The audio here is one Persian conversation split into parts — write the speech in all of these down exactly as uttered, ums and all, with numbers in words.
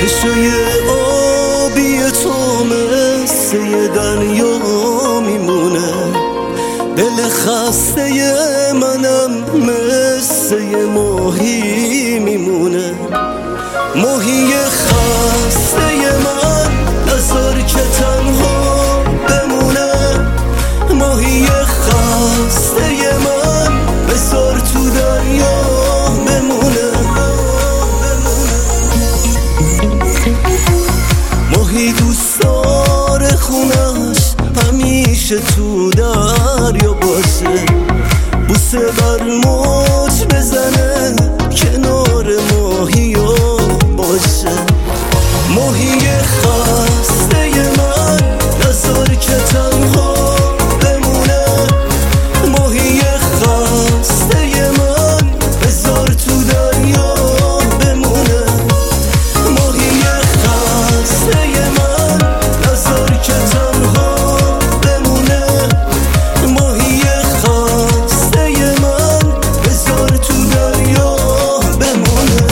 چشای آبی تو مثل دریا میمونه، دل خسته منم مثل ماهی میمونه. ماهی خسته من نذار که تنها بمونه، ماهی خسته من بذار تو دریا بمونه. ماهی دوست داره خونش همیشه تو دریا باشه، بوسه بر موج بزنه کنار ماهیا باشه. ماهی خسته من نذار که تنها بمونه، ماهی خسته من بذار تو دریا بمونه. ماهی خسته من نذار که تنها بمونه، ماهی خسته من بذار تو دریا بمونه.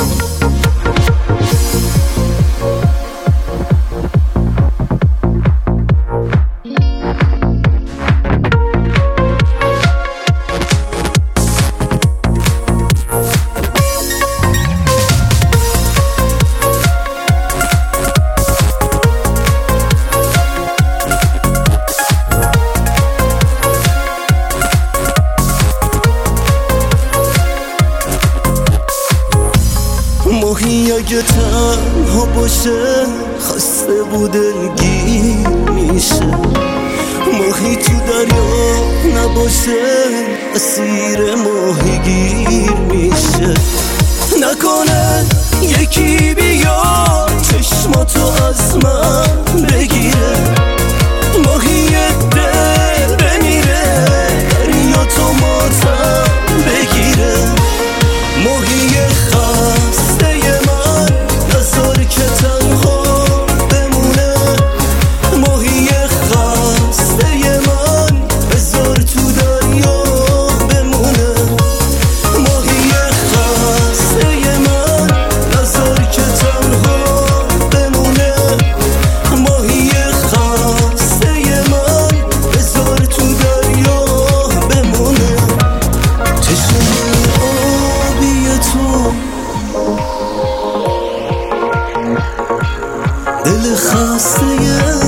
ماهی اگه تنها باشه خسته بود دلگیر میشه، ماهی تو دریا نباشه اسیر ماهیگیر میشه. نکنه یکی بیا چشماتو از من بگیره، ماهی دل بمیره دریا تو ماتم بگیره. ماهی خسته من نذار که تنها بمونه، ماهی خسته من بذار تو دریا بمونه. ماهی خسته من نذار که تنها بمونه، ماهی خسته من بذار تو دریا بمونه. چشم آبی تو دل خسته